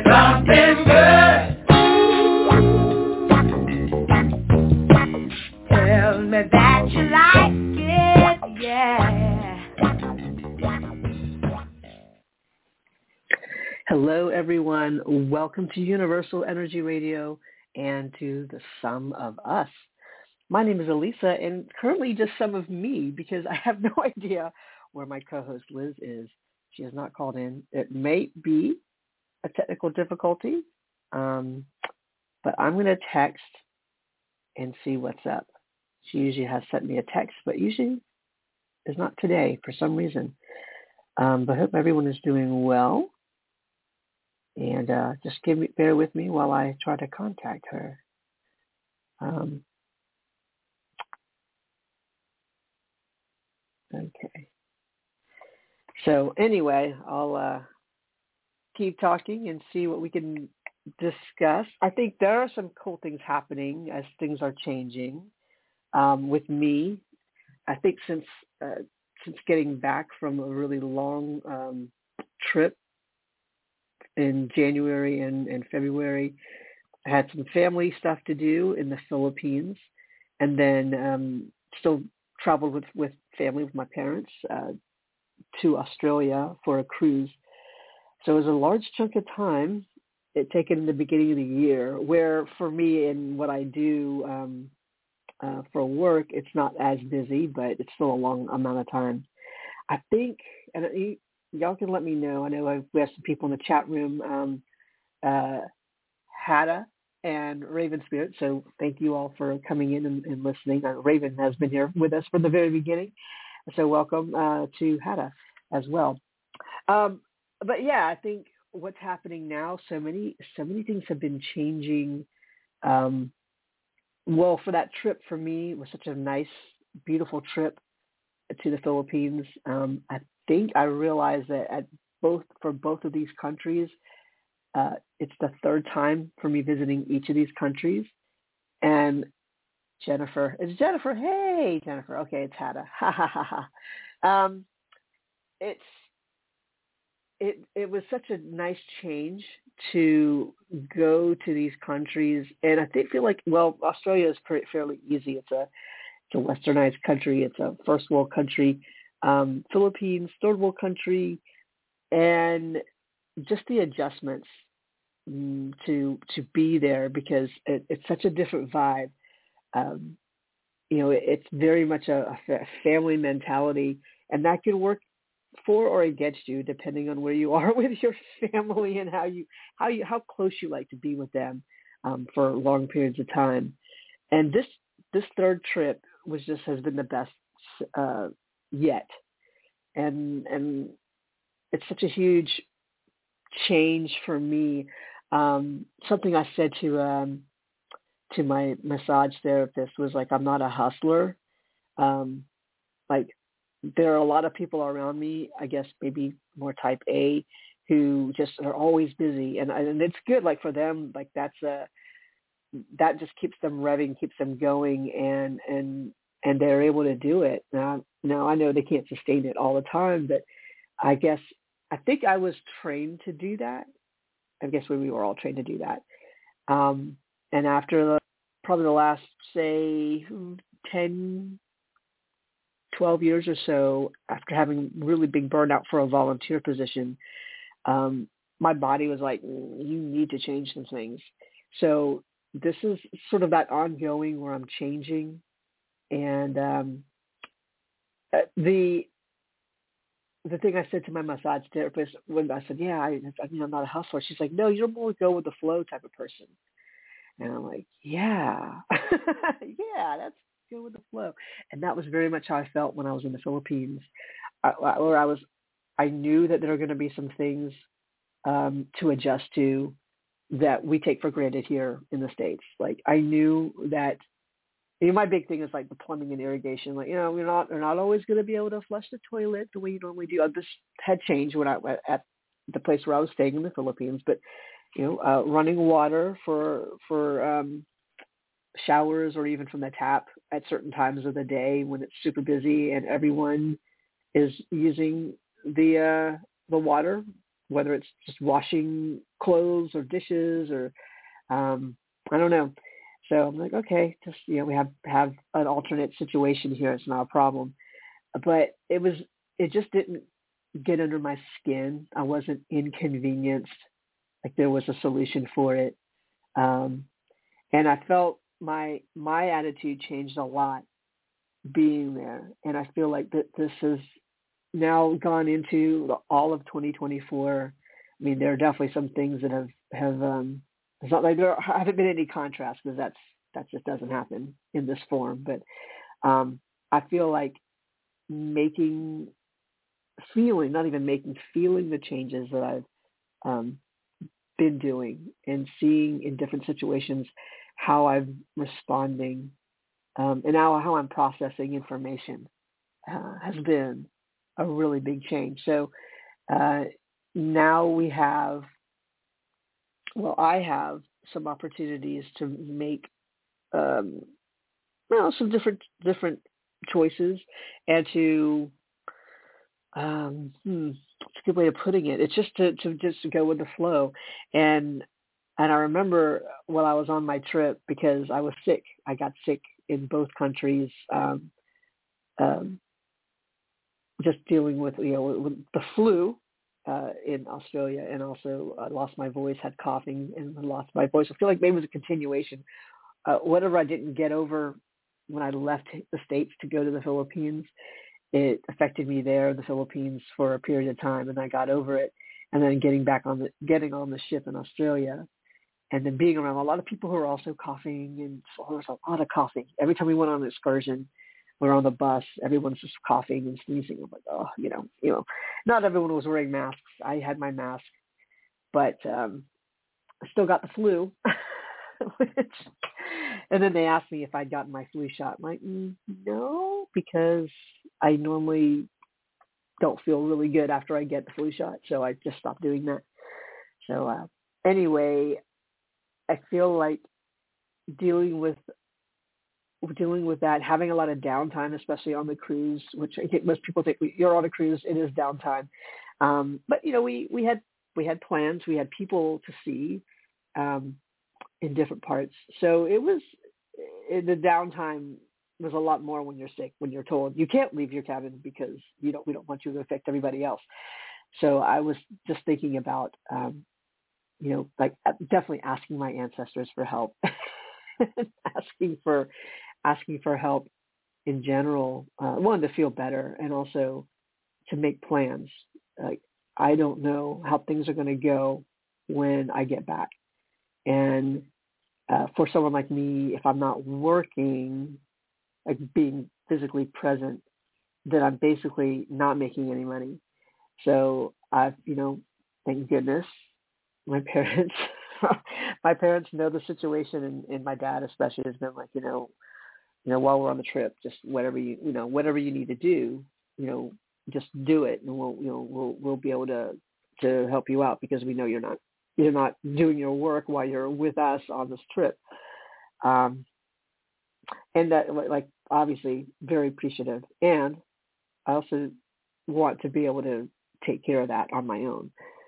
something good. Tell me that you like it, yeah. Hello, everyone. Welcome to Universal Energy Radio and to the Sum of Us. My name is Elisa, and currently just some of me because I have no idea where my co-host Liz is. She has not called in. It may be a technical difficulty, but I'm going to text and see what's up. She usually has sent me a text, but usually is not today for some reason. But I hope everyone is doing well. And just bear with me while I try to contact her. Okay. So anyway, I'll keep talking and see what we can discuss. I think there are some cool things happening as things are changing with me. I think since getting back from a really long trip in January and February, I had some family stuff to do in the Philippines, and then still traveled with family, with my parents, to Australia for a cruise. So it was a large chunk of time it taken in the beginning of the year, where for me and what I do for work, it's not as busy, but it's still a long amount of time. I think, and y'all can let me know, I know we have some people in the chat room, Hada and Raven Spirit, so thank you all for coming in and listening. Raven has been here with us from the very beginning, so welcome to Hada as well. But yeah, I think what's happening now, so many things have been changing. Well, for that trip for me, it was such a nice, beautiful trip to the Philippines. I think I realized that for both of these countries, it's the third time for me visiting each of these countries. And Jennifer, it's Jennifer. Hey, Jennifer. Okay, it's Hada. Ha ha ha ha. It was such a nice change to go to these countries, and I feel like, well, Australia is fairly easy. It's a westernized country. It's a first world country. Philippines, third world country, and just the adjustments to be there, because it's such a different vibe. It's very much a family mentality, and that can work for or against you depending on where you are with your family and how close you like to be with them for long periods of time. And this third trip has been the best yet, and it's such a huge change for me. Something I said to my massage therapist was like, I'm not a hustler. Like, there are a lot of people around me, I guess maybe more type A, who just are always busy, and it's good. Like for them, like that just keeps them revving, keeps them going, and they're able to do it. Now I know they can't sustain it all the time, but I think I was trained to do that. I guess we were all trained to do that. And after probably the last, say, 10, 12 years or so, after having really big burnout for a volunteer position, my body was like, you need to change some things. So this is sort of that ongoing where I'm changing. And the thing I said to my massage therapist when I said, I'm not a hustler, she's like, no, you're more go with the flow type of person. And I'm like, yeah, that's go with the flow. And that was very much how I felt when I was in the Philippines, where I knew that there were going to be some things to adjust to that we take for granted here in the States. Like, I knew that, my big thing is like the plumbing and irrigation. Like, we're not always going to be able to flush the toilet the way you normally do. This had changed when I went at the place where I was staying in the Philippines, but running water for showers, or even from the tap at certain times of the day when it's super busy and everyone is using the water whether it's just washing clothes or dishes or I don't know. So I'm like, okay, just we have an alternate situation here. It's not a problem. But it just didn't get under my skin. I wasn't inconvenienced. Like there was a solution for it. And I felt my attitude changed a lot being there. And I feel like that this has now gone into all of 2024. I mean, there are definitely some things that have it's not like there haven't been any contrast, because that just doesn't happen in this form. But I feel like feeling the changes that I've been doing, and seeing in different situations how I'm responding, and how I'm processing information has been a really big change. So now I have some opportunities to make some different choices, and to it's a good way of putting it. It's just to go with the flow. And I remember while I was on my trip, because I was sick, I got sick in both countries, just dealing with with the flu in Australia, and also lost my voice, had coughing, and lost my voice. I feel like maybe it was a continuation. Whatever I didn't get over when I left the States to go to the Philippines, it affected me there in the Philippines for a period of time, and I got over it. And then getting on the ship in Australia, and then being around a lot of people who are also coughing, and so there was a lot of coughing. Every time we went on an excursion, we were on the bus, everyone's just coughing and sneezing. I'm like, oh, not everyone was wearing masks. I had my mask, but I still got the flu. And then they asked me if I'd gotten my flu shot. I'm like, no, because I normally don't feel really good after I get the flu shot, so I just stopped doing that. So anyway, I feel like dealing with that, having a lot of downtime, especially on the cruise, which I think most people think you're on a cruise, it is downtime. But we had plans, we had people to see in different parts. So the downtime was a lot more when you're sick, when you're told you can't leave your cabin because we don't want you to affect everybody else. So I was just thinking about, like definitely asking my ancestors for help, asking for help in general, one, to feel better, and also to make plans. Like, I don't know how things are going to go when I get back. And for someone like me, if I'm not working, like being physically present, then I'm basically not making any money. So I've, thank goodness, my parents know the situation, and my dad especially has been like, while we're on the trip, just whatever you need to do, just do it, and we'll be able to help you out, because we know you're not doing your work while you're with us on this trip. And that, like, obviously very appreciative. And I also want to be able to take care of that on my own,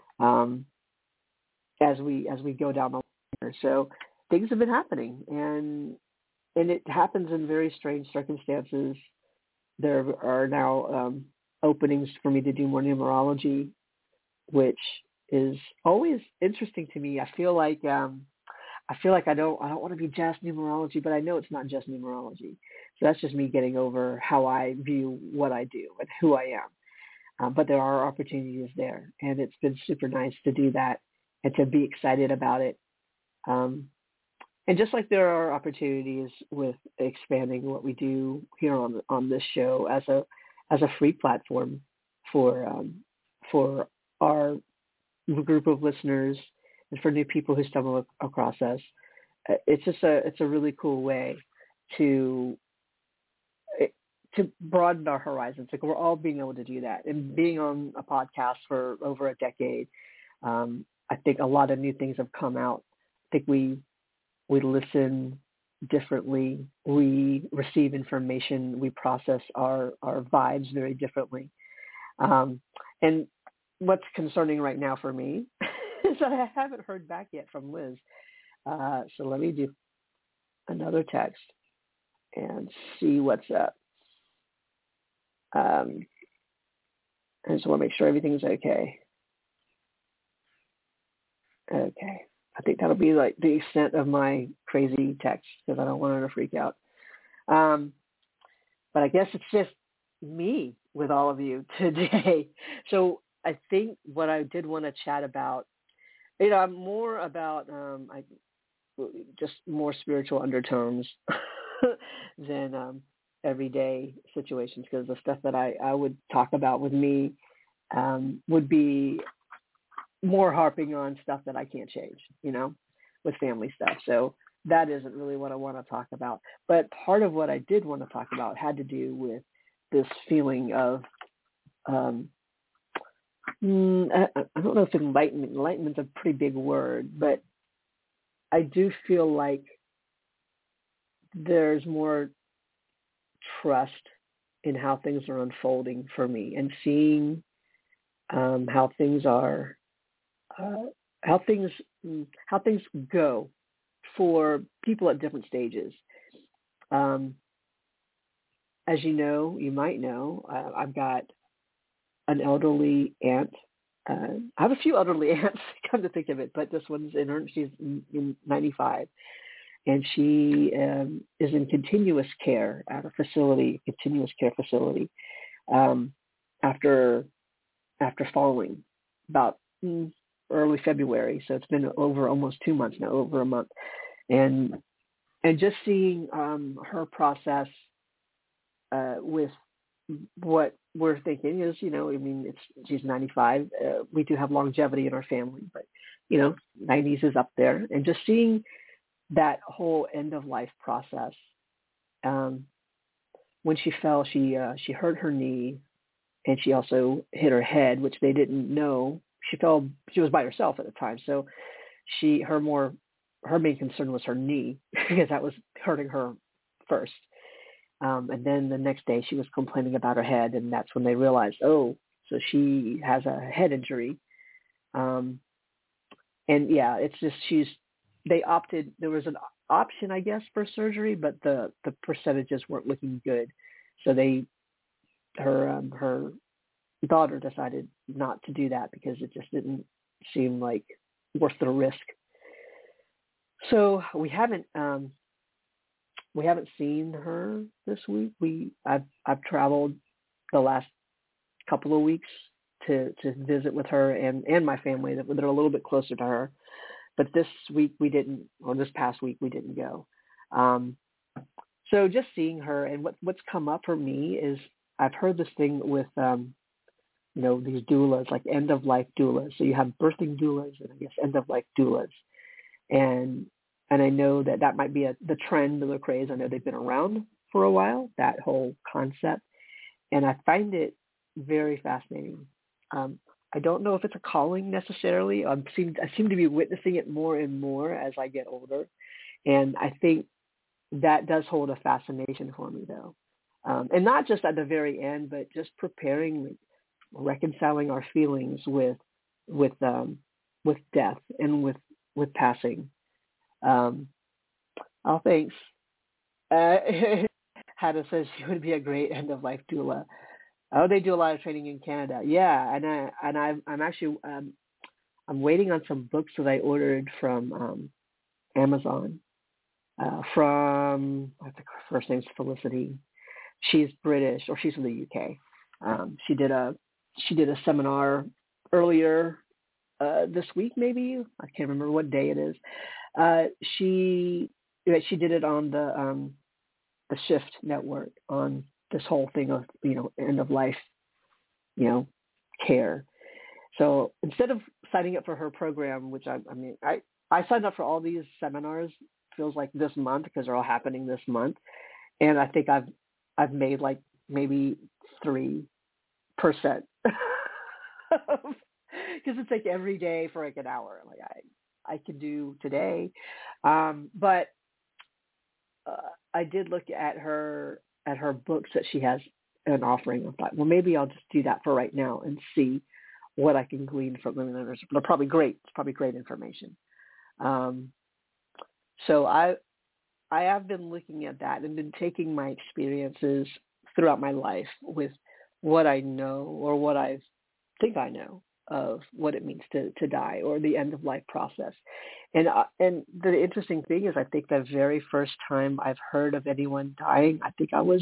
as we go down the line. So things have been happening, and it happens in very strange circumstances. There are now openings for me to do more numerology, which is always interesting to me. I feel like I don't want to be just numerology, but I know it's not just numerology. So that's just me getting over how I view what I do and who I am. But there are opportunities there, and it's been super nice to do that and to be excited about it. And just like there are opportunities with expanding what we do here on this show as a free platform for our group of listeners, and for new people who stumble across us, it's a really cool way to broaden our horizons. Like, we're all being able to do that, and being on a podcast for over a decade, I think a lot of new things have come out. I think we listen differently, we receive information, we process our vibes very differently, and what's concerning right now for me is that I haven't heard back yet from Liz. So let me do another text and see what's up. I just want to make sure everything's okay. Okay. I think that'll be like the extent of my crazy text because I don't want her to freak out. But I guess it's just me with all of you today. So I think what I did want to chat about, more about just more spiritual undertones than everyday situations, because the stuff that I would talk about with me would be more harping on stuff that I can't change, with family stuff. So that isn't really what I want to talk about. But part of what I did want to talk about had to do with this feeling of, I don't know if enlightenment's a pretty big word, but I do feel like there's more trust in how things are unfolding for me, and seeing how things are, how things go for people at different stages. As you might know, I've got an elderly aunt. I have a few elderly aunts, come to think of it, but this one's she's in 95. And she is in continuous care at a continuous care facility, after falling about early February. So it's been over almost 2 months now, over a month. And just seeing her process with what we're thinking is, she's 95. We do have longevity in our family, but, 90s is up there. And just seeing that whole end of life process. When she fell, she hurt her knee, and she also hit her head, which they didn't know. She fell. She was by herself at the time, so her main concern was her knee because that was hurting her first. And then the next day she was complaining about her head, and that's when they realized, so she has a head injury. And yeah, it's just they opted, there was an option, I guess, for surgery, but the percentages weren't looking good. So her daughter decided not to do that because it just didn't seem like worth the risk. So we haven't seen her this week. I've traveled the last couple of weeks to visit with her and my family that are a little bit closer to her. But this past week we didn't go. So just seeing her, and what's come up for me is I've heard this thing with, these doulas, like end of life doulas. So you have birthing doulas and I guess end of life doulas. And I know that might be the trend or the craze. I know they've been around for a while, that whole concept. And I find it very fascinating. I don't know if it's a calling necessarily. I seem to be witnessing it more and more as I get older. And I think that does hold a fascination for me, though. And not just at the very end, but just preparing, reconciling our feelings with death and with passing. Thanks. Hannah says she would be a great end-of-life doula. Oh, they do a lot of training in Canada. Yeah, I'm actually I'm waiting on some books that I ordered from Amazon. From I think her first name's Felicity. She's British, or she's from the UK. She did a seminar earlier this week, maybe. I can't remember what day it is. She did it on the Shift Network on this whole thing of, end of life, care. So instead of signing up for her program, which I signed up for all these seminars, feels like this month, because they're all happening this month. And I think I've made like maybe 3%. Because it's like every day for like an hour. Like I could do today. But I did look at her books that she has an offering. I thought, well, maybe I'll just do that for right now and see what I can glean from them. And they're probably great. It's probably great information. So I have been looking at that and been taking my experiences throughout my life with what I know or what I think I know of what it means to die or the end of life process. And the interesting thing is I think the very first time I've heard of anyone dying, I think I was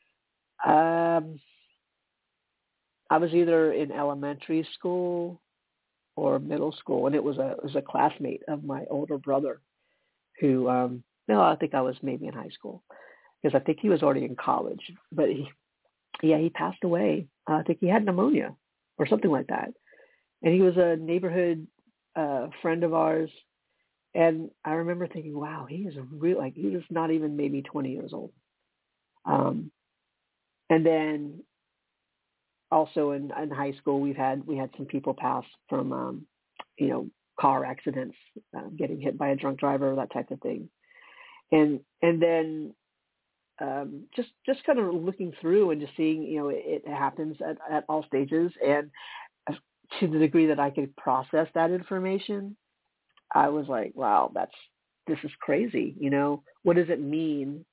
either in elementary school or middle school, and it was a classmate of my older brother who, no, I think I was maybe in high school because I think he was already in college, but he passed away. I think he had pneumonia or something like that. And he was a neighborhood friend of ours. And I remember thinking, wow, he is he was not even maybe 20 years old. And then also in high school, we had some people pass from, car accidents, getting hit by a drunk driver, that type of thing. And then just kind of looking through and just seeing, it happens at all stages. And to the degree that I could process that information, I was like, wow, this is crazy. What does it mean?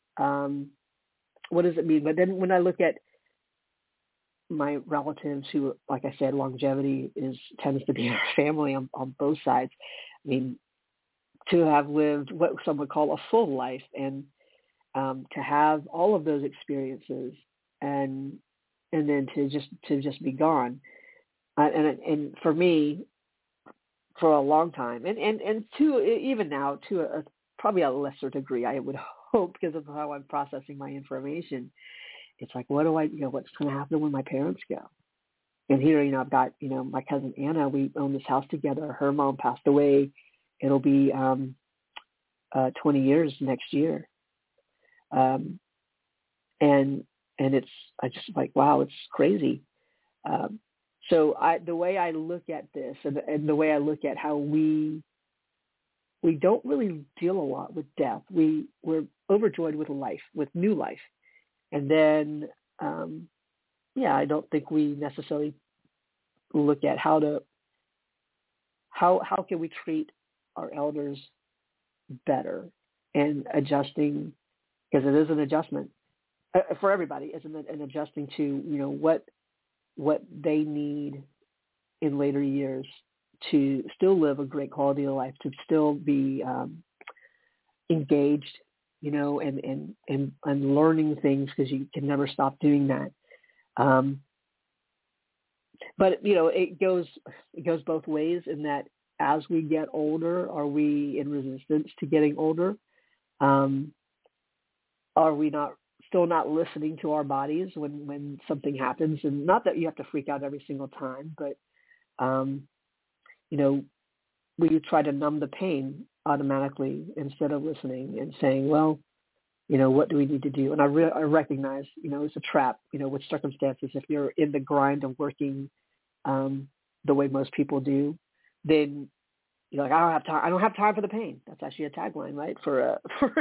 What does it mean? But then when I look at my relatives who, like I said, longevity tends to be in our family on both sides. I mean, to have lived what some would call a full life and to have all of those experiences and then to just be gone. And for me, for a long time, and to even now to probably a lesser degree, I would hope, because of how I'm processing my information. It's like, what's going to happen when my parents go? And here, I've got, my cousin Anna. We own this house together. Her mom passed away. It'll be 20 years next year. And I just like, wow, it's crazy. So the way I look at this and the way I look at how we don't really deal a lot with death. We're overjoyed with life, with new life. And then, I don't think we necessarily look at how can we treat our elders better and adjusting, because it is an adjustment for everybody, isn't it? And adjusting to, what they need in later years to still live a great quality of life, to still be engaged, and learning things, because you can never stop doing that. But it goes both ways in that as we get older, are we in resistance to getting older? Are we still not listening to our bodies when something happens? And not that you have to freak out every single time, but we try to numb the pain automatically instead of listening and saying, well, what do we need to do? And I recognize, it's a trap, with circumstances. If you're in the grind of working the way most people do, then you're like, I don't have time. I don't have time for the pain. That's actually a tagline, right? For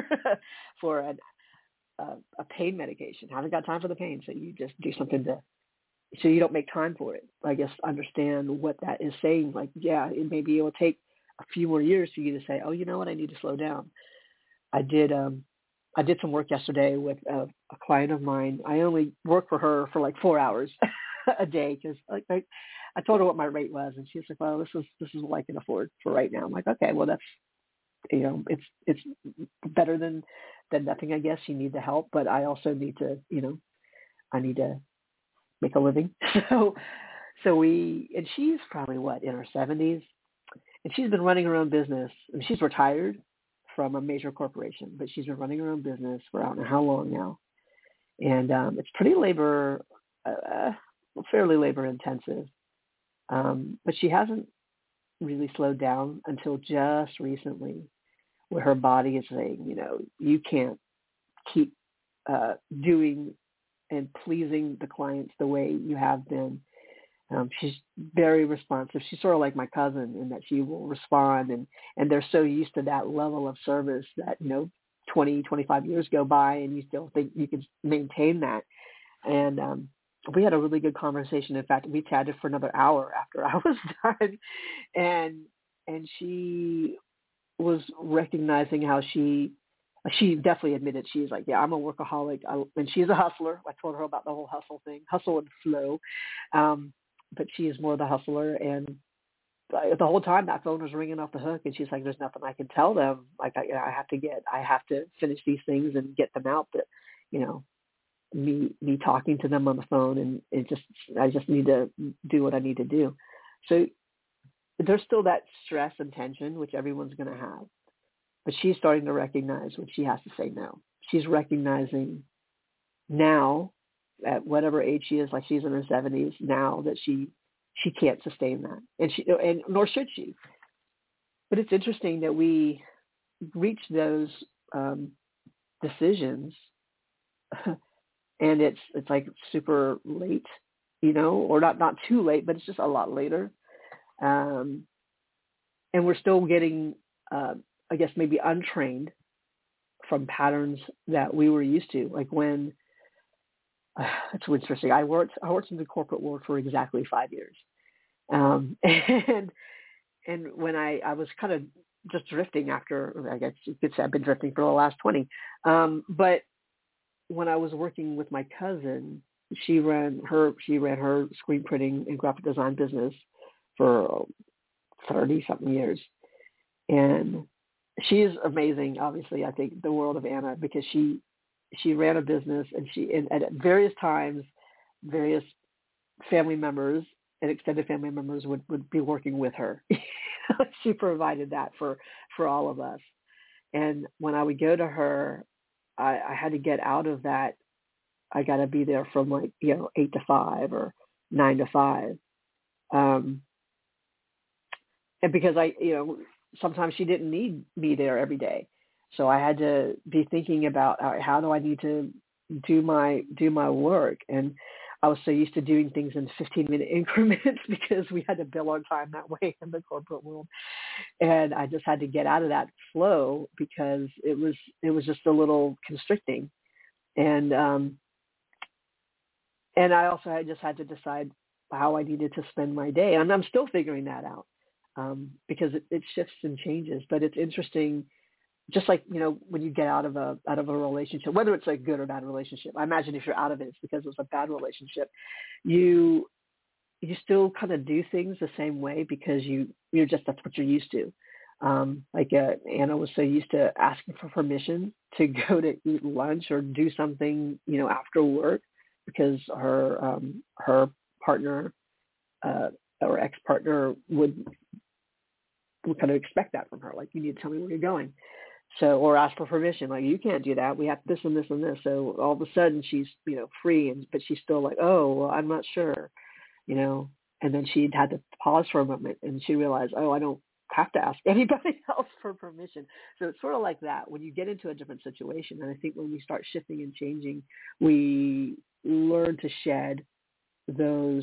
a pain medication. I haven't got time for the pain. So you just do something so you don't make time for it. I guess understand what that is saying. Like, yeah, maybe it will take a few more years for you to say, oh, you know what? I need to slow down. I did some work yesterday with a client of mine. I only work for her for like 4 hours a day because I told her what my rate was, and she's like, well, this is what I can afford for right now. I'm like, okay, well, that's, it's better than nothing, I guess. You need the help, but I also need to, I need to make a living. And she's probably in her 70s, and she's been running her own business. I mean, she's retired from a major corporation, but she's been running her own business for I don't know how long now. And it's pretty fairly labor intensive. But she hasn't really slowed down until just recently, where her body is saying, you can't keep doing and pleasing the clients the way you have been. She's very responsive. She's sort of like my cousin in that she will respond, and they're so used to that level of service that, 20, 25 years go by and you still think you can maintain that. And we had a really good conversation. In fact, we chatted for another hour after I was done, and she was recognizing how she definitely admitted, she's like, yeah, I'm a workaholic, and she's a hustler. I told her about the whole hustle thing, hustle and flow, but she is more the hustler. And the whole time that phone was ringing off the hook, and she's like, there's nothing I can tell them. Like, I have to finish these things and get them out. But me talking to them on the phone, and I just need to do what I need to do. So there's still that stress and tension, which everyone's going to have. But she's starting to recognize when she has to say no. She's recognizing now, at whatever age she is, like she's in her 70s now, that she can't sustain that, and nor should she. But it's interesting that we reach those decisions, and it's like super late, or not too late, but it's just a lot later, and we're still getting, I guess, maybe untrained from patterns that we were used to. Like when, it's interesting. I worked in the corporate world for exactly 5 years, and when I was kind of just drifting after, I guess you could say I've been drifting for the last 20. But when I was working with my cousin, she ran her screen printing and graphic design business for 30 something years, and she's amazing. Obviously, I think the world of Anna, because she ran a business, and at various times, various family members and extended family members would be working with her. She provided that for all of us. And when I would go to her, I had to get out of that. I got to be there from 8 to 5 or 9 to 5. And because sometimes she didn't need me there every day. So I had to be thinking about how do I need to do my work. And I was so used to doing things in 15-minute increments because we had to bill our time that way in the corporate world. And I just had to get out of that flow because it was just a little constricting. And I also just had to decide how I needed to spend my day. And I'm still figuring that out. Because it shifts and changes, but it's interesting. Just like when you get out of a relationship, whether it's a good or bad relationship. I imagine if you're out of it, it's because it was a bad relationship. You still kind of do things the same way because that's what you're used to. Anna was so used to asking for permission to go to eat lunch or do something after work because her partner or ex-partner would kind of expect that from her. Like, you need to tell me where you're going. So, or ask for permission. Like, you can't do that. We have this and this and this. So all of a sudden she's, free, but she's still like, oh, well, I'm not sure, and then she'd had to pause for a moment and she realized, oh, I don't have to ask anybody else for permission. So it's sort of like that when you get into a different situation. And I think when we start shifting and changing, we learn to shed those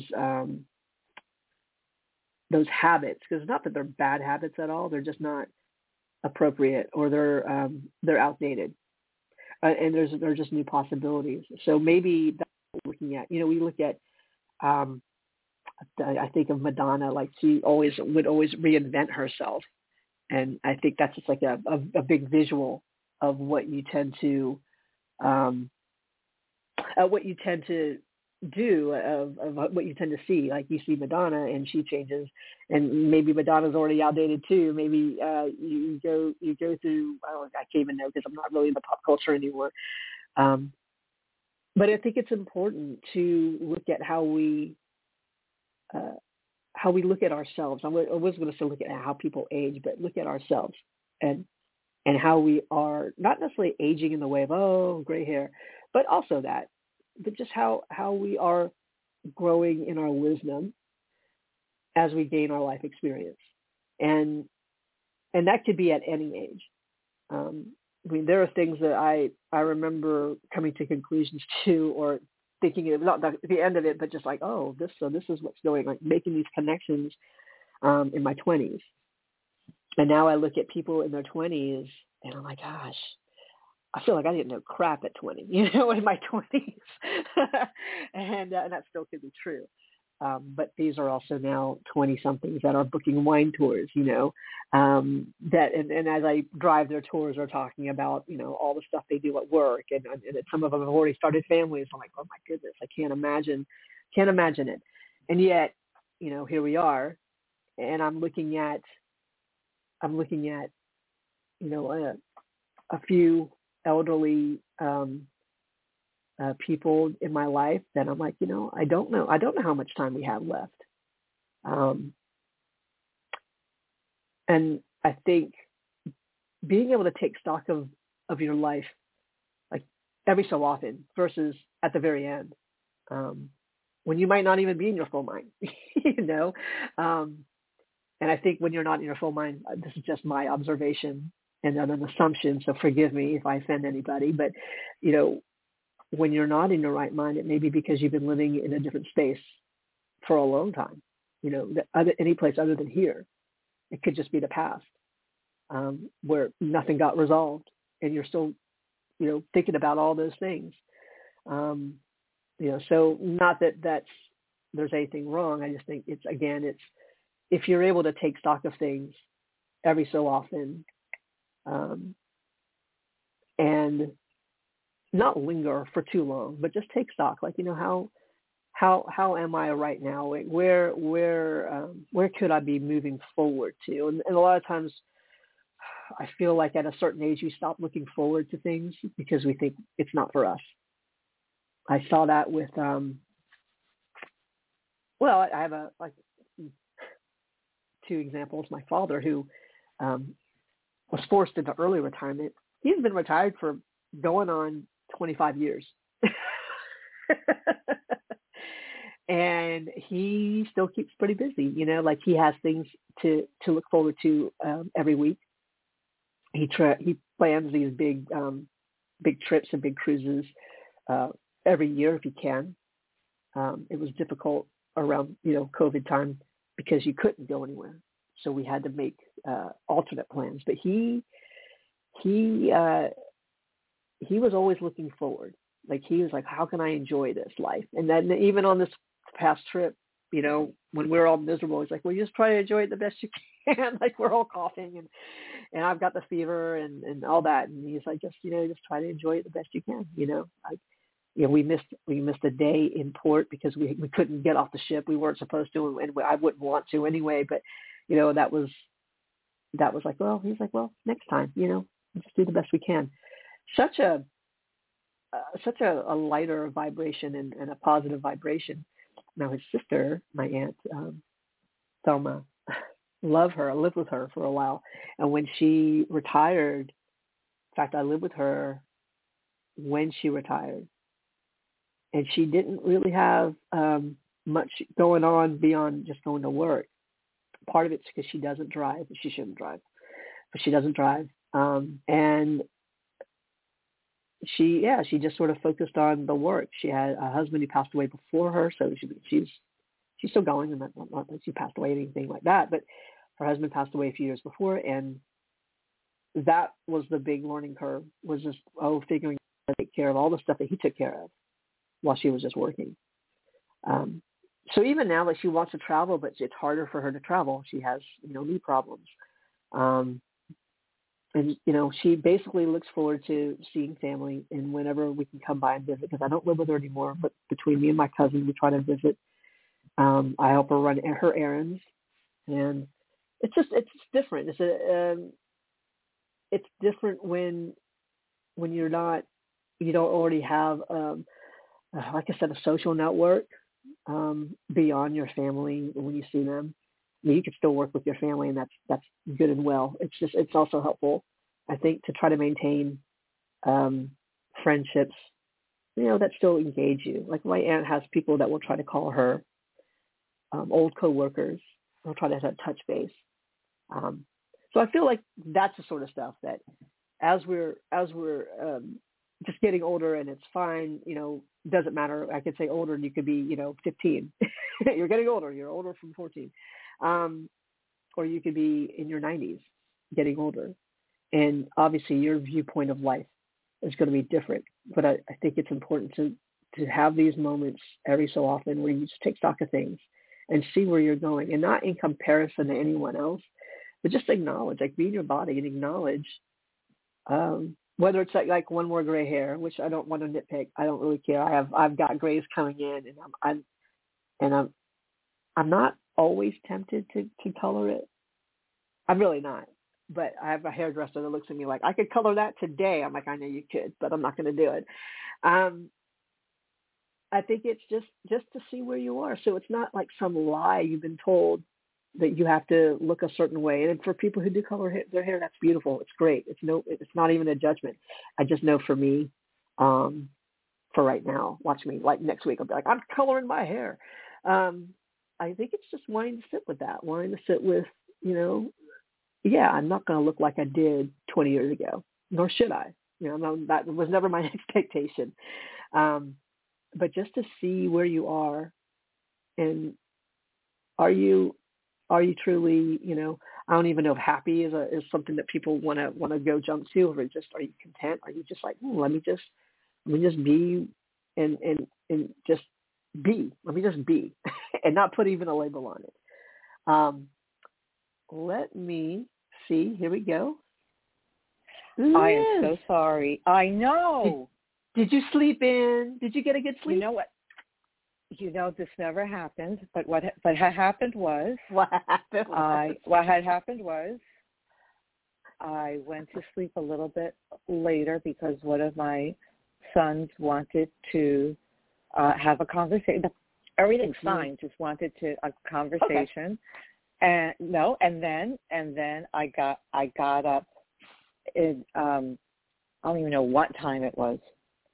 habits, because not that they're bad habits at all, they're just not appropriate, or they're outdated, and there's just new possibilities. So maybe that's what we're looking at. We look at, I think of Madonna, like she would always reinvent herself, and I think that's just like a big visual of what you tend to do, of what you tend to see. Like, you see Madonna and she changes, and maybe Madonna's already outdated too. Maybe you go through, I can't even know because I'm not really in the pop culture anymore. But I think it's important to look at how we look at ourselves. I was going to say look at how people age, but look at ourselves and how we are not necessarily aging in the way of, oh, gray hair, but also that, but just how we are growing in our wisdom as we gain our life experience. And that could be at any age. There are things that I remember coming to conclusions to, or thinking of, not the end of it, but just like, oh, this is what's going, like making these connections in my 20s. And now I look at people in their 20s and I'm like, gosh, I feel like I didn't know crap at 20, in my 20s. And that still could be true. But these are also now 20-somethings that are booking wine tours, and as I drive their tours, are talking about, all the stuff they do at work. And some of them have already started families. I'm like, oh, my goodness, I can't imagine it. And yet, here we are. And I'm looking at, a few elderly people in my life that I'm like, I don't know how much time we have left. And I think being able to take stock of your life, like every so often versus at the very end, when you might not even be in your full mind, and I think when you're not in your full mind, this is just my observation and an assumption, so forgive me if I offend anybody, but, when you're not in your right mind, it may be because you've been living in a different space for a long time, any place other than here. It could just be the past, where nothing got resolved and you're still, thinking about all those things. So not that there's anything wrong. I just think it's if you're able to take stock of things every so often, and not linger for too long, but just take stock. Like, how am I right now? Where could I be moving forward to? And a lot of times, I feel like at a certain age, you stop looking forward to things because we think it's not for us. I saw that with, I have two examples. My father, who was forced into early retirement. He's been retired for going on 25 years. And he still keeps pretty busy, like he has things to look forward to every week. He plans these big trips and big cruises every year if he can. It was difficult around, COVID time because you couldn't go anywhere. So we had to make alternate plans. But he was always looking forward. Like he was like, how can I enjoy this life? And then even on this past trip, when we're all miserable, he's like, well, you just try to enjoy it the best you can. Like we're all coughing and I've got the fever and all that. And he's like, just try to enjoy it the best you can. We missed a day in port because we couldn't get off the ship. We weren't supposed to, and I wouldn't want to anyway. But that was like, well, he's like, well, next time, just do the best we can. Such a lighter vibration and a positive vibration. Now his sister, my aunt Thelma, love her. I lived with her for a while, and when she retired, in fact, I lived with her when she retired. And she didn't really have much going on beyond just going to work. Part of it's because she doesn't drive. She shouldn't drive, but she doesn't drive. And she just sort of focused on the work. She had a husband who passed away before her, so she's still going, and not that she passed away or anything like that. But her husband passed away a few years before, and that was the big learning curve. Was just figuring out how to take care of all the stuff that he took care of while she was just working. So even now, like she wants to travel, but it's harder for her to travel. She has, knee problems. And, she basically looks forward to seeing family and whenever we can come by and visit, because I don't live with her anymore, but between me and my cousin, we try to visit. I help her run her errands, and it's different. It's different when you don't already have, like I said, a social network beyond your family. When you see them, you can still work with your family, and that's good and well. It's also helpful, I think, to try to maintain friendships, that still engage you. Like my aunt has people that will try to call her, old coworkers. They'll try to touch base. So I feel like that's the sort of stuff that as we're just getting older, and it's fine, doesn't matter. I could say older, and you could be, 15. You're getting older. You're older from 14. Or you could be in your 90s, getting older. And obviously your viewpoint of life is going to be different. But I think it's important to have these moments every so often where you just take stock of things and see where you're going, and not in comparison to anyone else, but just acknowledge, like be in your body and acknowledge, whether it's like one more gray hair, which I don't want to nitpick. I don't really care. I've got grays coming in, and I'm not always tempted to color it. I'm really not. But I have a hairdresser that looks at me like, I could color that today. I'm like, I know you could, but I'm not going to do it. I think it's just to see where you are. So it's not like some lie you've been told that you have to look a certain way. And for people who do color their hair, that's beautiful. It's great. It's not even a judgment. I just know for me, for right now, watch me, like next week, I'll be like, I'm coloring my hair. I think it's just wanting to sit with that, wanting to sit with, yeah, I'm not going to look like I did 20 years ago, nor should I. That was never my expectation. But just to see where you are, and are you truly, I don't even know if happy is something that people want to go jump to, or just, are you content? Are you just like, let me just be and just be. Let me just be and not put even a label on it. Let me see. Here we go. Liz. I am so sorry. I know. Did you sleep in? Did you get a good sleep? You know what? This never happened. But what had happened was what had happened was I went to sleep a little bit later because one of my sons wanted to have a conversation. Everything's fine. Just wanted a conversation. Okay. And then I got up. I don't even know what time it was.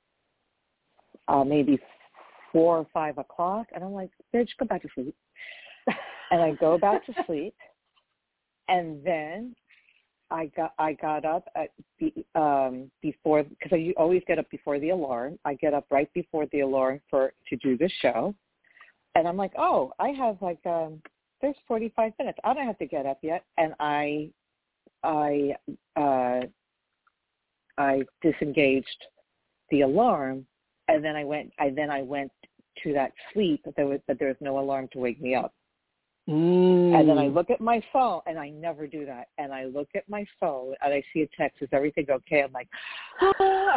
Maybe 4 or 5 o'clock, and I'm like, bitch, go back to sleep. And I go back to sleep, and then I got up at before, because I always get up before the alarm. I get up right before the alarm to do the show, and I'm like, oh, I have there's 45 minutes. I don't have to get up yet, and I disengaged the alarm. And then I went to that sleep, but there was no alarm to wake me up. And then I look at my phone, and I never do that. And I look at my phone, and I see a text, is everything okay? I'm like, ah.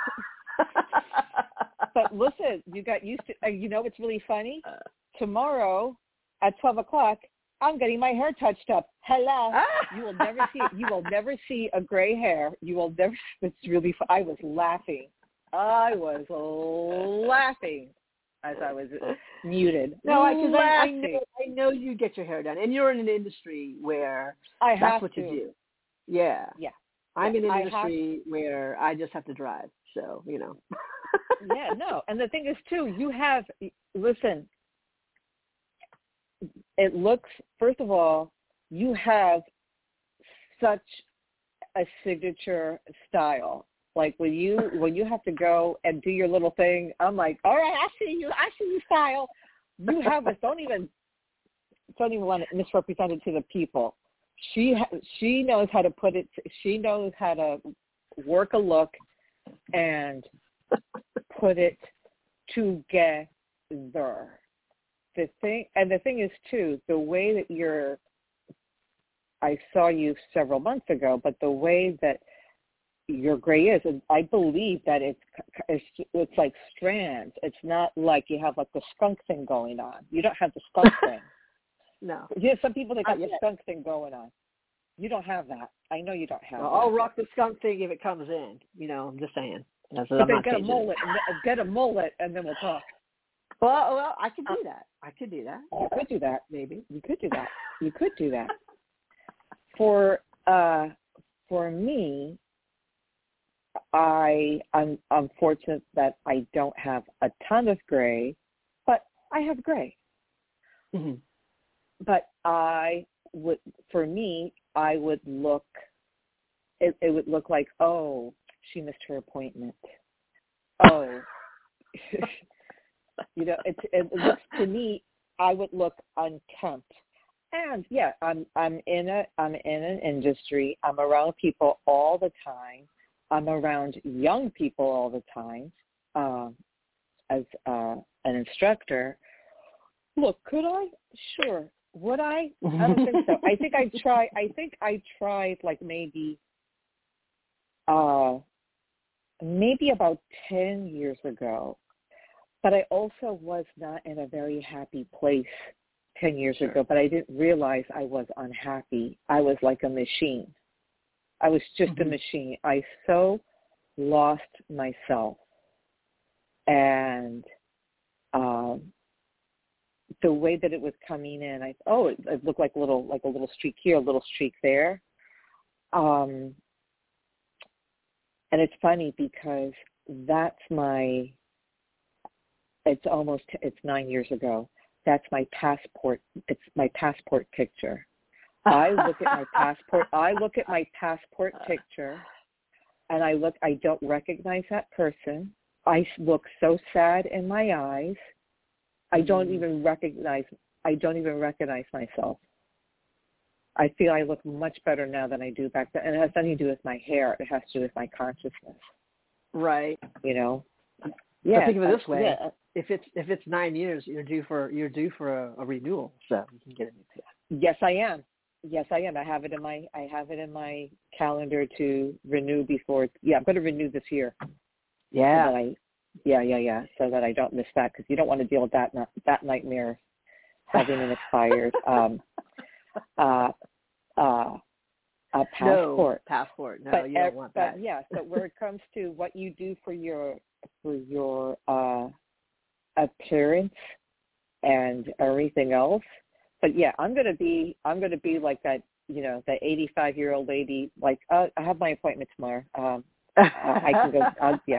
But listen, you got used to, what's really funny? Tomorrow at 12 o'clock, I'm getting my hair touched up. Hello. You will never see it. You will never see a gray hair. You will never. It's really fun. I was laughing as I was muted. No, because I know you get your hair done, and you're in an industry where that's what you do. Yeah. Yeah. I'm in an industry where I just have to drive, so Yeah, no, and the thing is too, listen. It looks, first of all, you have such a signature style. Like when you have to go and do your little thing, I'm like, all right, I see you style. You have this. Don't even want to misrepresent it to the people. She knows how to put it. She knows how to work a look and put it together. The thing is too, the way that I saw you several months ago, but the way that your gray is, and I believe that it's like strands. It's not like you have like the skunk thing going on. You don't have the skunk thing. No. You have some people that got the skunk thing going on. You don't have that. I know you don't have that. I'll rock the skunk thing if it comes in. I'm just saying. But then get a mullet, and then we'll talk. Well, I could do that. You could do that. Maybe. You could do that. For me, I'm fortunate that I don't have a ton of gray, but I have gray. Mm-hmm. But I would look, it would look like, oh, she missed her appointment. Oh, it looks to me, I would look unkempt. And yeah, I'm in an industry. I'm around people all the time. I'm around young people all the time as an instructor. Look, could I? Sure. Would I? I don't think so. I think I tried like maybe about 10 years ago. But I also was not in a very happy place 10 years ago, but I didn't realize I was unhappy. I was like a machine. I was just a machine. I so lost myself. And the way that it was coming in, it looked like a little streak here, a little streak there. And it's funny because it's 9 years ago. That's my passport. It's my passport picture. I look at my passport picture and I don't recognize that person. I look so sad in my eyes. I don't even recognize myself. I feel I look much better now than I do back then. And it has nothing to do with my hair. It has to do with my consciousness. Right. You know? Yeah. But think of it this way. Yeah. If it's 9 years, you're due for a renewal, so you can get a new test. Yes, I am. I have it in my calendar to renew before. I'm going to renew this year. Yeah. So that I don't miss that, because you don't want to deal with that nightmare, having an expired a passport. No, you don't want that. But yeah, so where it comes to what you do for your appearance and everything else. But yeah, I'm gonna be like that, that 85-year-old lady. Like, I have my appointment tomorrow. I can go.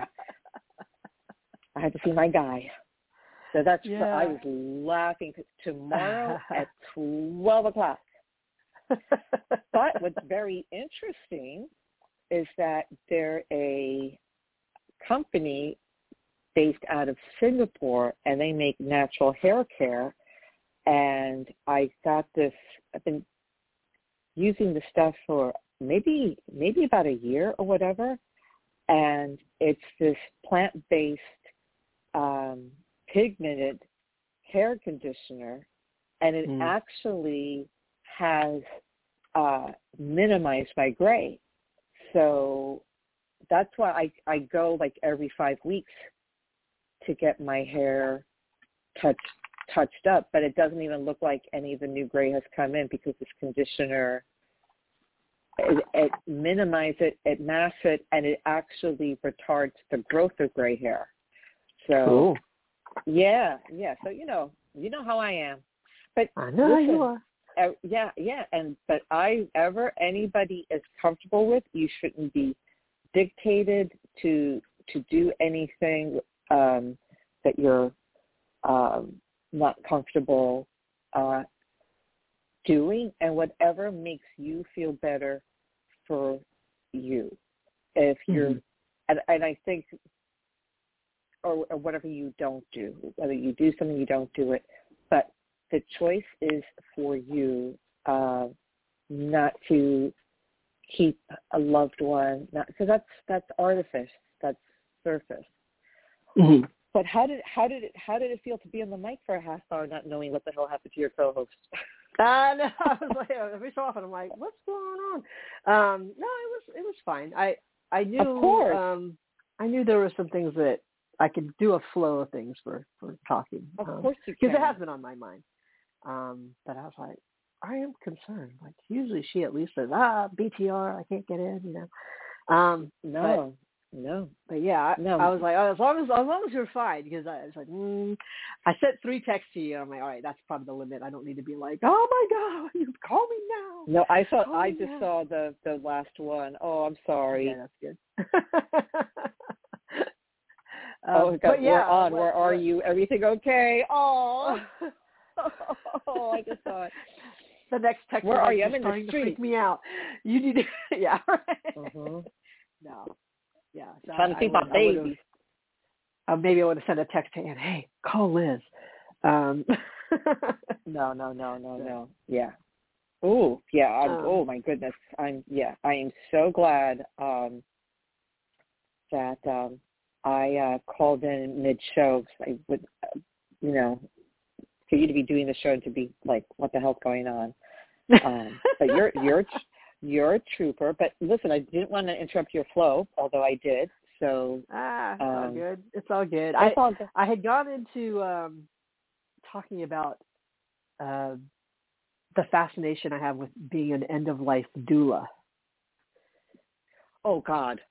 I have to see my guy. So that's. Yeah. I was laughing tomorrow at 12 o'clock. But what's very interesting is that they're a company based out of Singapore, and they make natural hair care. And I got this. I've been using the stuff for maybe about a year or whatever, and it's this plant-based pigmented hair conditioner, and it actually has minimized my gray. So that's why I go like every 5 weeks to get my hair touched up, but it doesn't even look like any of the new gray has come in, because this conditioner, it minimizes it, it masks it, and it actually retards the growth of gray hair. So cool. Yeah. So you know how I am. But I know how you are. But anybody is comfortable with, you shouldn't be dictated to do anything that you're not comfortable doing, and whatever makes you feel better for you. If you're, and I think, or whatever you don't do, whether you do something, you don't do it, but the choice is for you, not to keep a loved one, because that's artifice, that's surface. Mm-hmm. But how did it feel to be on the mic for a half hour, not knowing what the hell happened to your co-host? I know. I was like, every so often I'm like, what's going on? No, it was fine. I knew, of course. I knew there were some things that I could do a flow of things for talking. Of course you can. Because it has been on my mind. But I was like, I am concerned. Like, usually she at least says, BTR, I can't get in, No. But yeah, no. I was like, as long as you're fine, because I was like, I sent 3 texts to you. And I'm like, all right, that's probably the limit. I don't need to be like, oh my God, you call me now. No, I just saw the last one. Oh, I'm sorry. Yeah, that's good. God, but yeah, we're on. Where are you? Everything okay? Oh, I just saw it. The next text. Where are you? I'm in the street. To freak me out. You need to, yeah. Right. Uh-huh. No. Yeah. So trying to see my baby. Maybe I would have sent a text to Ann. Hey, call Liz. No. Yeah. Oh, yeah. Oh my goodness. I am so glad that I called in mid-show because I would, for you to be doing the show and to be like, what the hell's going on? But you're a trooper. But listen, I didn't want to interrupt your flow, although I did. So it's all good. It's all good. I had gone into talking about the fascination I have with being an end-of-life doula. Oh, God.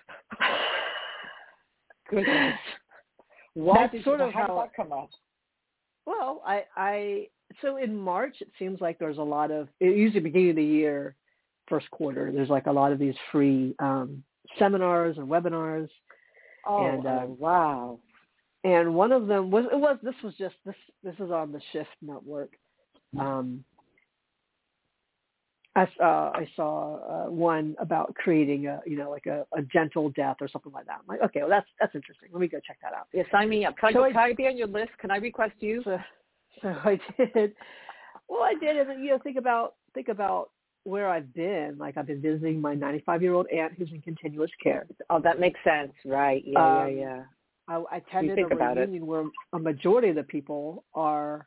Goodness. How did that come up? Well, so in March, it seems like there's a lot of, usually beginning of the year, first quarter, there's like a lot of these free seminars and webinars. Wow. And one of them this is on the Shift Network. I saw one about creating a gentle death or something like that. I'm like, okay, well that's interesting. Let me go check that out. Yeah, sign me up. Can I be on your list? Can I request you? So I did. Well, I did, and think about where I've been. Like I've been visiting my 95-year-old aunt who's in continuous care. Oh, that makes sense, right? Yeah. I attended a reunion where a majority of the people are,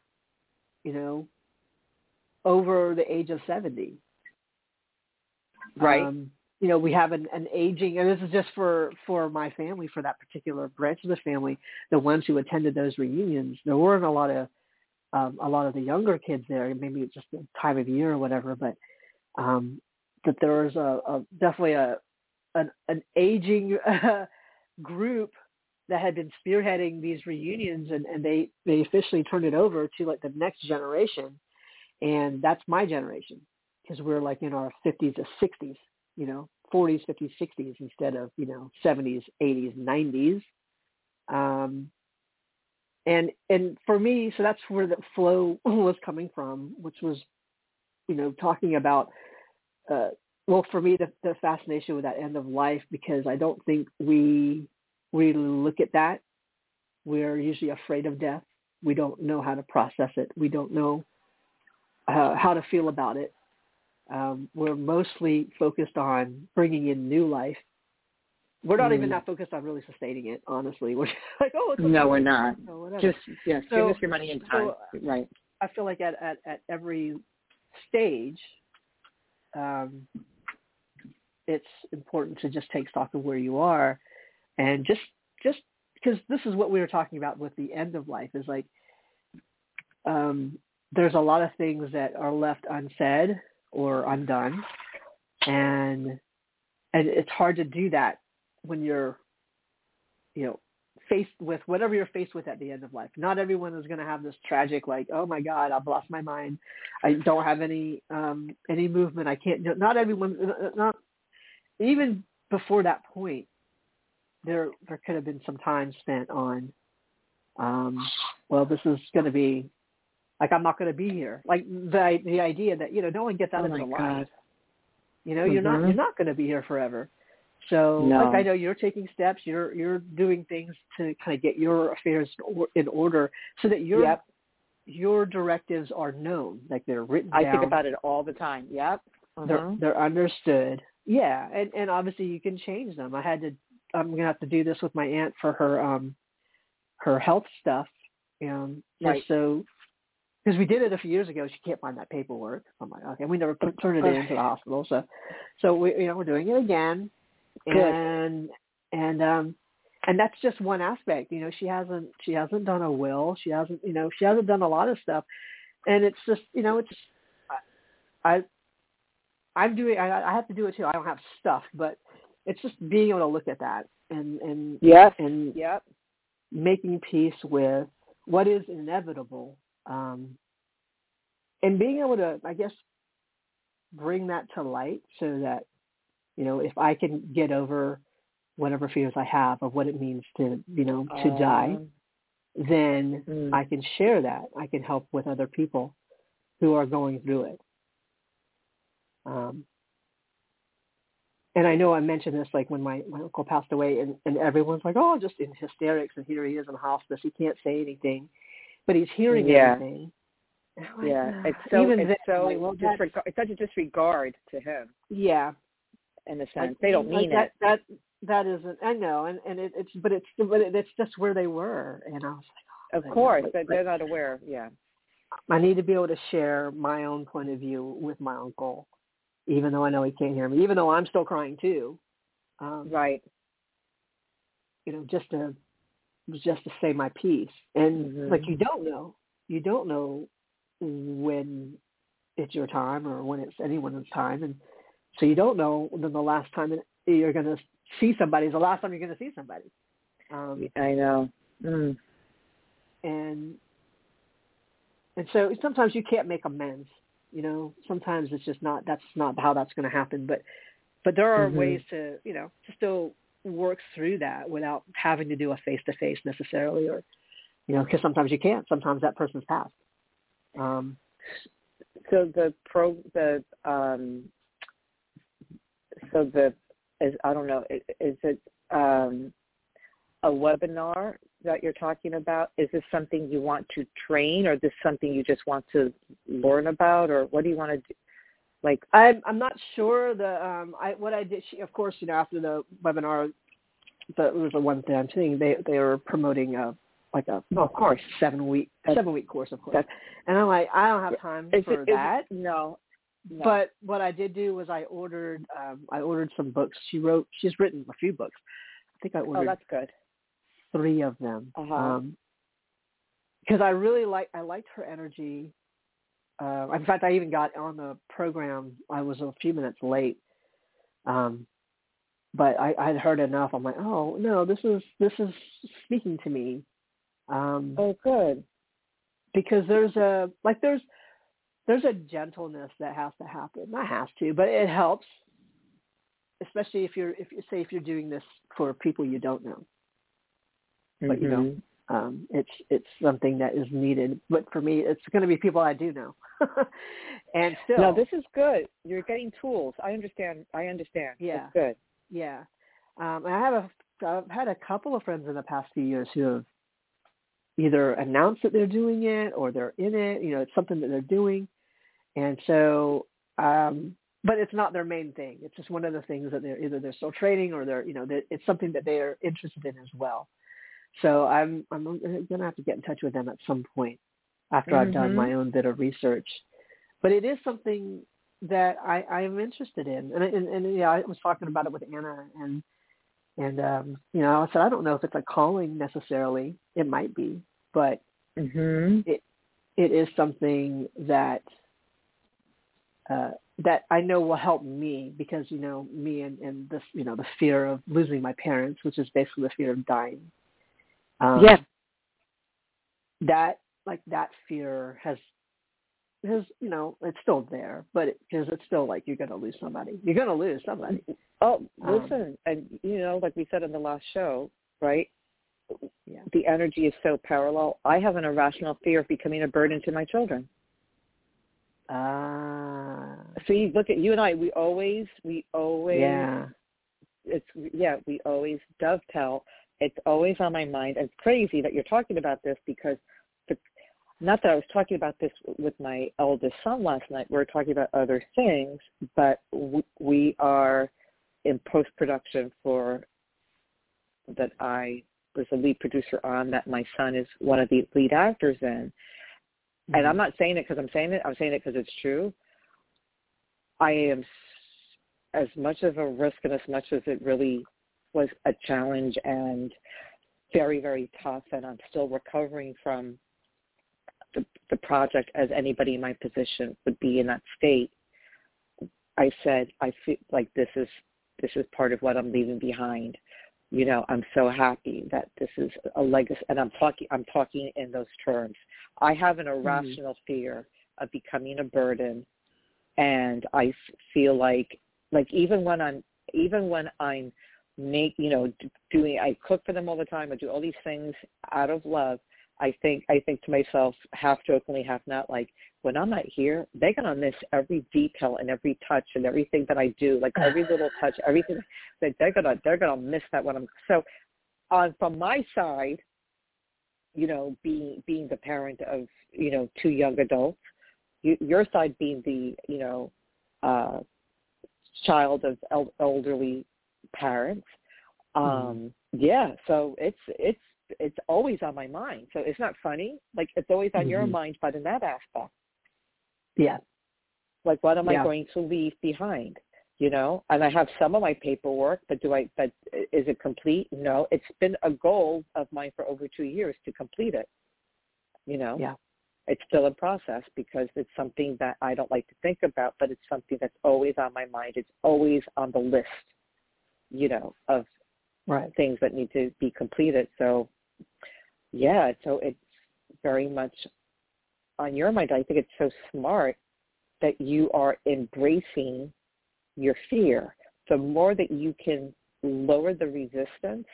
over the age of 70. Right. We have an aging, and this is just for my family, for that particular branch of the family, the ones who attended those reunions. There weren't a lot of the younger kids there. Maybe it's just the time of year or whatever, but that there was definitely an aging group that had been spearheading these reunions, and they officially turned it over to like the next generation, and that's my generation, because we're like in our 50s or 60s, 40s, 50s, 60s instead of 70s, 80s, 90s. And for me, so that's where the flow was coming from, which was talking about for me the fascination with that end of life, because I don't think we look at that. We're usually afraid of death. We don't know how to process it. We don't know how to feel about it. We're mostly focused on bringing in new life. We're not even that focused on really sustaining it, honestly. We're like, it's okay. No, we're not. Just give us your money and time. Right. I feel like at every stage, it's important to just take stock of where you are, and just because this is what we were talking about with the end of life, is like there's a lot of things that are left unsaid or undone, and it's hard to do that when you're faced with whatever you're faced with at the end of life. Not everyone is going to have this tragic, like, oh my God, I've lost my mind, I don't have any movement, I can't. Not everyone. Not even before that point, there could have been some time spent on, this is going to be, like, I'm not going to be here. Like the idea that, no one gets out of it alive. You're not going to be here forever. So, like, I know you're taking steps, you're doing things to kind of get your affairs in order so that your directives are known, like they're written down. I think about it all the time. Yep. They're understood. Yeah, and obviously you can change them. I'm going to have to do this with my aunt for her health stuff, right. So, because we did it a few years ago, she can't find that paperwork. I'm like, okay, we never turned it into the hospital, so we're doing it again. Good. And that's just one aspect. She hasn't done a will. She hasn't done a lot of stuff, and it's just I'm doing. I have to do it too. I don't have stuff, but it's just being able to look at that and making peace with what is inevitable, and being able to, I guess, bring that to light so that, if I can get over whatever fears I have of what it means to die, then I can share that. I can help with other people who are going through it. And I know I mentioned this, like, when my uncle passed away, and everyone's like, oh, just in hysterics, and here he is in hospice. He can't say anything, but he's hearing everything. Yeah, it's such a disregard to him. Yeah. In a sense, they don't mean that that isn't. I know, and it's just where they were, and I was like, Of course, they're not aware. Yeah. I need to be able to share my own point of view with my uncle, even though I know he can't hear me, even though I'm still crying too. Right. Just to say my piece. And like, you don't know when it's your time or when it's anyone's time, and so you don't know when the last time you're going to see somebody is the last time you're going to see somebody. I know. And so sometimes you can't make amends. Sometimes it's just that's not how that's going to happen. But there are ways to to still work through that without having to do a face-to-face necessarily, or because sometimes you can't. Sometimes that person's passed. So I don't know, is it a webinar that you're talking about? Is this something you want to train, or is this something you just want to learn about, or what do you want to do? Like, I'm not sure. What I did, of course, after the webinar, that was the one thing I'm saying. They were promoting of course 7-week course, of course. And I'm like, I don't have time for that. No. But what I did do was I ordered some books. She's written a few books. I think I ordered. Oh, that's good. 3 of them. Because I liked her energy. In fact, I even got on the program. I was a few minutes late. But I'd heard enough. I'm like, oh no, this is speaking to me. Oh, good. Because there's a gentleness that has to happen. Not has to, but it helps. Especially if you're doing this for people you don't know. But it's something that is needed. But for me, it's going to be people I do know. And still, no, this is good. You're getting tools. I understand. Yeah, it's good. Yeah, I've had a couple of friends in the past few years who have either announced that they're doing it or they're in it. It's something that they're doing, and so. But it's not their main thing. It's just one of the things that they're still training, or it's something that they are interested in as well. So I'm going to have to get in touch with them at some point after I've done my own bit of research. But it is something that I am interested in, and I was talking about it with Anna, and I said I don't know if it's a calling necessarily. It might be, but it is something that I know will help me, because me and this the fear of losing my parents, which is basically the fear of dying. That fear has it's still there, but because it's still like you're going to lose somebody. You're going to lose somebody. Oh, listen, and like we said in the last show, right? Yeah. The energy is so parallel. I have an irrational fear of becoming a burden to my children. So you look at you and I. We always. Yeah. We always dovetail. It's always on my mind. It's crazy that you're talking about this, because not that I was talking about this with my eldest son last night. We were talking about other things, but we are in post-production for that I was the lead producer on, that my son is one of the lead actors in. And I'm not saying it because I'm saying it. I'm saying it because it's true. I am as much of a risk, and as much as it really was a challenge and very, very tough, and I'm still recovering from the project as anybody in my position would be in that state. I said, I feel like this is part of what I'm leaving behind. I'm so happy that this is a legacy, and I'm talking in those terms. I have an irrational fear of becoming a burden, and I feel like even when I'm doing, I cook for them all the time. I do all these things out of love. I think to myself, half jokingly, half not, like, when I'm not here, they're gonna miss every detail and every touch and everything that I do, like every little touch, everything that they're gonna miss that when I'm so. From my side, being the parent of 2 young adults, your side being the child of elderly parents, Yeah, so it's always on my mind. So it's not funny. Like, it's always on your mind, but in that aspect. Yeah. Like, what am I going to leave behind? You know, and I have some of my paperwork, but is it complete? No, it's been a goal of mine for over 2 years to complete it. You know, it's still in process because it's something that I don't like to think about, but it's something that's always on my mind. It's always on the list, you know, of things that need to be completed. So, yeah, so it's very much on your mind. I think it's so smart that you are embracing your fear. The more that you can lower the resistance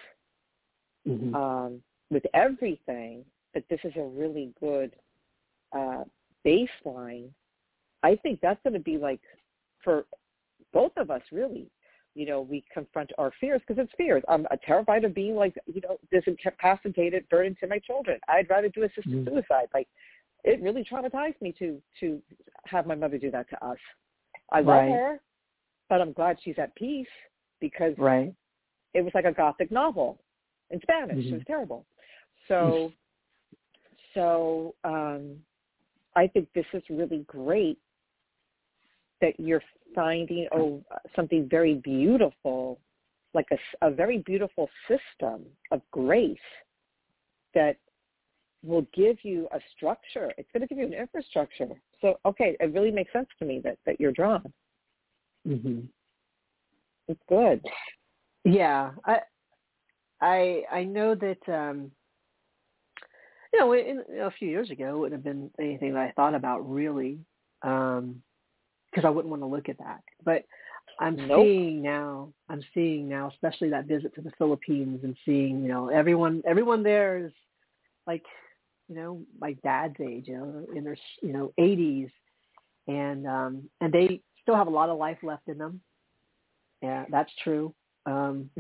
with everything, that this is a really good baseline. I think that's going to be like, for both of us, really, you know, we confront our fears because it's fears. I'm terrified of being like, you know, this incapacitated burden to my children. I'd rather do assisted suicide. Like, it really traumatized me to have my mother do that to us. I love her, but I'm glad she's at peace because it was like a Gothic novel in Spanish. It was terrible. So I think this is really great that you're finding something very beautiful, like a very beautiful system of grace that will give you a structure. It's going to give you an infrastructure. So, okay, it really makes sense to me that you're drawn. It's good. Yeah, I know that you know, a few years ago, it wouldn't have been anything that I thought about really, because I wouldn't want to look at that. But I'm seeing now, especially that visit to the Philippines, and seeing, you know, everyone there is like, you know, my dad's age, you know, in their, you know, 80s, and they still have a lot of life left in them. Yeah, that's true. And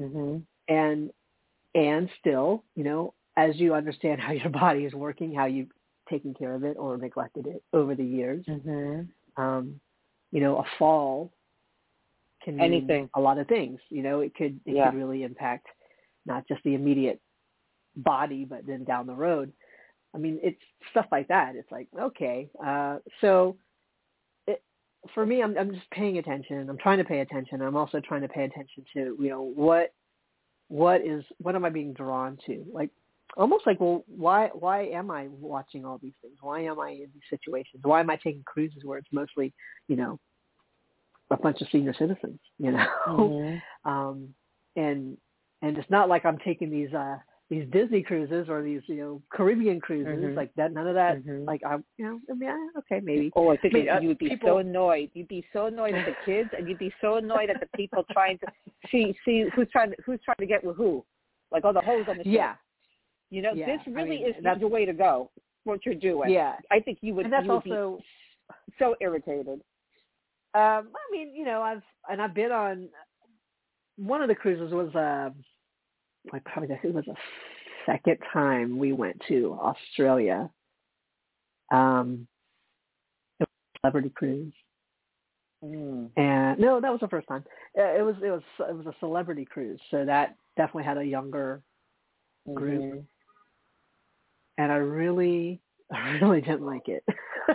still, you know, as you understand how your body is working, how you've taken care of it or neglected it over the years, you know, a fall can mean a lot of things. You know, it could really impact not just the immediate body, but then down the road. I mean, it's stuff like that. It's like, okay, so for me, I'm just paying attention. I'm trying to pay attention. I'm also trying to pay attention to, you know, what am I being drawn to? Like, almost like, well, why am I watching all these things? Why am I in these situations? Why am I taking cruises where it's mostly, you know, a bunch of senior citizens, you know? And it's not like I'm taking these Disney cruises or these, you know, Caribbean cruises like that. None of that. Like, you know, I mean, okay, maybe. Oh, I think you would be so annoyed. You'd be so annoyed at the kids, and you'd be so annoyed at the people trying to see who's trying to get with who, like all the hoes on the ship. Yeah. You know, this really is the way to go. What you're doing. Yeah. I think you would. And that's also be so irritated. I mean, you know, I've been on one of the cruises was I probably guess it was a second time we went to Australia. It was a celebrity cruise. And no, that was the first time. It was a celebrity cruise, so that definitely had a younger group. And I really didn't like it.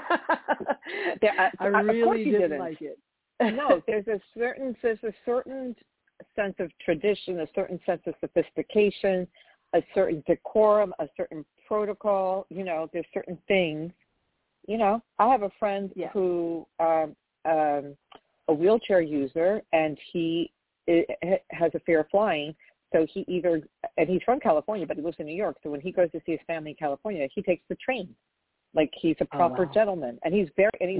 I really didn't like it. No, there's a certain sense of tradition, a certain sense of sophistication, a certain decorum, a certain protocol. You know, there's certain things. You know, I have a friend who a wheelchair user, and he has a fear of flying. So and he's from California, but he lives in New York. So when he goes to see his family in California, he takes the train. Like, he's a proper gentleman, and he's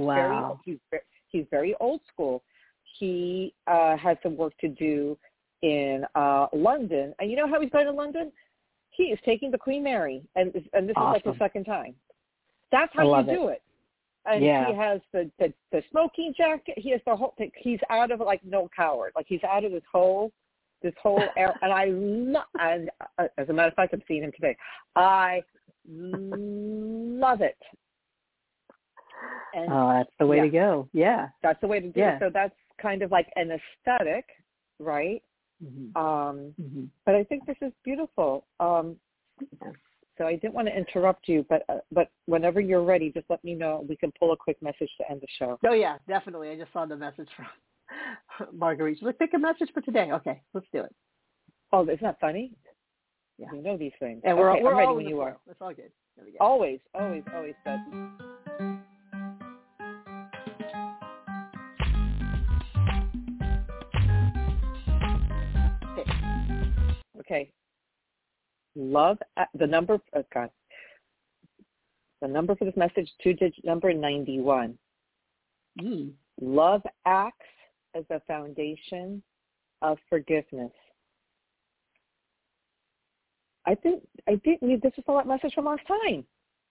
very old school. He has some work to do in London, and you know how he's going to London? He is taking the Queen Mary, and this is like the second time. That's how you do it. And he has the smoking jacket. He has the whole thing. He's out of like no coward. Like, he's out of this whole era. And and as a matter of fact, I'm seeing him today. I love it. And that's the way to go. Yeah. That's the way to do it. So that's kind of like an aesthetic, right? But I think this is beautiful. So I didn't want to interrupt you, but whenever you're ready, just let me know. We can pull a quick message to end the show. Oh, yeah, definitely. I just saw the message from Marguerite. She's like, pick a message for today. Okay, let's do it. Oh, isn't that funny? Yeah. You know these things. And we're I'm ready all when you are. It's all good. There we go. Always, but okay. Love the number. Oh God. The number for this message, 2-digit number 91. Love acts as a foundation of forgiveness. I think this is the message from last time.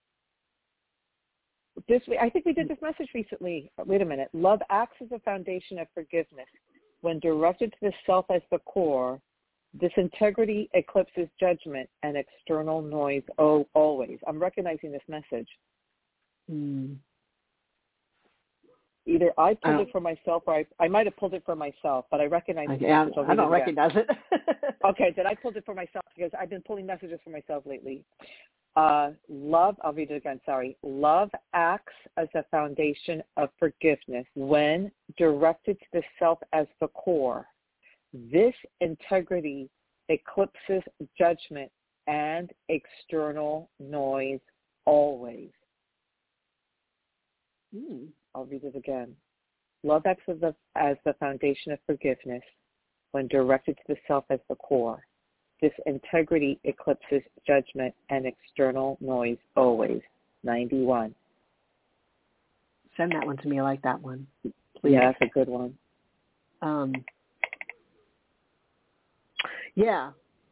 I think we did this message recently. Wait a minute. Love acts as a foundation of forgiveness. When directed to the self as the core, this integrity eclipses judgment and external noise always. I'm recognizing this message. Either I pulled it for myself or I might have pulled it for myself, but I recognize this message. I don't recognize it. Okay, then I pulled it for myself because I've been pulling messages for myself lately. I'll read it again, sorry. Love acts as a foundation of forgiveness when directed to the self as the core. This integrity eclipses judgment and external noise always. I'll read it again. Love acts as the foundation of forgiveness when directed to the self as the core. This integrity eclipses judgment and external noise always. 91. Send that one to me. I like that one. Please. Yeah, that's a good one. Yeah.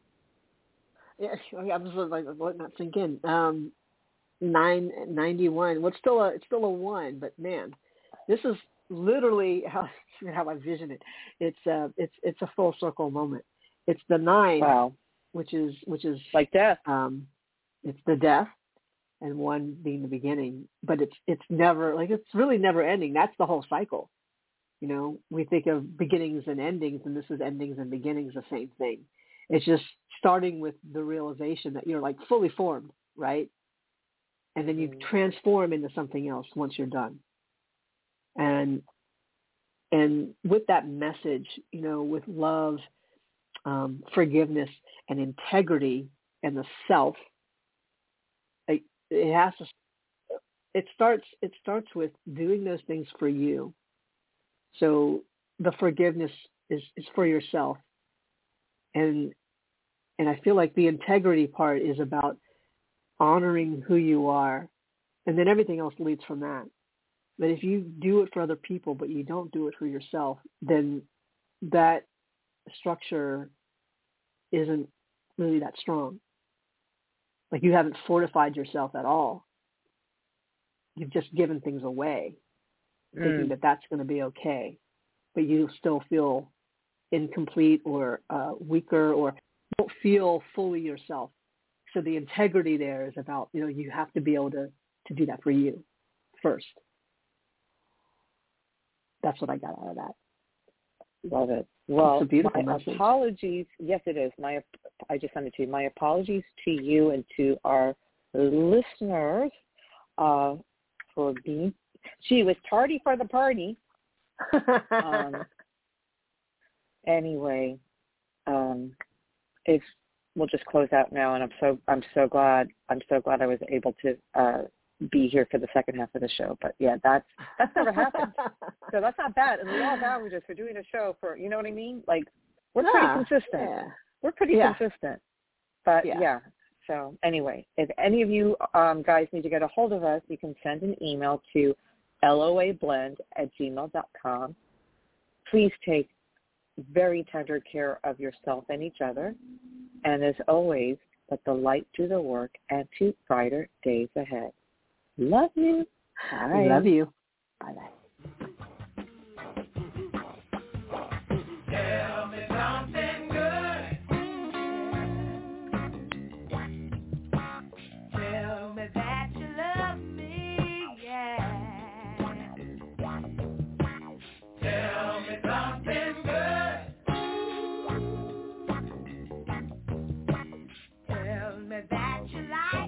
I'm just like letting that sink in. 91. Well, it's still a 1, but man, this is literally how I vision it. It's a full circle moment. It's the 9, wow, which is like death. It's the death, and 1 being the beginning. But it's never it's really never ending. That's the whole cycle. You know, we think of beginnings and endings, and this is endings and beginnings, the same thing. It's just starting with the realization that you're like fully formed, right? And then you transform into something else once you're done. And with that message, you know, with love, forgiveness, and integrity, and the self, it starts with doing those things for you. So the forgiveness is for yourself. And I feel like the integrity part is about honoring who you are, and then everything else leads from that. But if you do it for other people, but you don't do it for yourself, then that structure isn't really that strong. Like you haven't fortified yourself at all. You've just given things away, thinking that that's going to be okay, but you still feel incomplete or weaker, or don't feel fully yourself. So the integrity there is about, you know, you have to be able to do that for you first. That's what I got out of that. Love it. Well, it's a beautiful my message. Apologies. Yes, it is. I just sent it to you. My apologies to you and to our listeners for being. She was tardy for the party. Anyway, we'll just close out now, and I'm so glad I was able to be here for the second half of the show. But yeah, that's never happened. So that's not bad. And we all acknowledge us for doing a show for, you know what I mean? Like we're pretty consistent. Yeah. We're pretty consistent. But yeah. So anyway, if any of you guys need to get a hold of us, you can send an email to loablend@gmail.com. Please take very tender care of yourself and each other. And as always, let the light do the work and to brighter days ahead. Love you. Bye. Love you. Bye-bye. Tell me something good. Tell me that you love me, yeah. Tell me something good. me that you like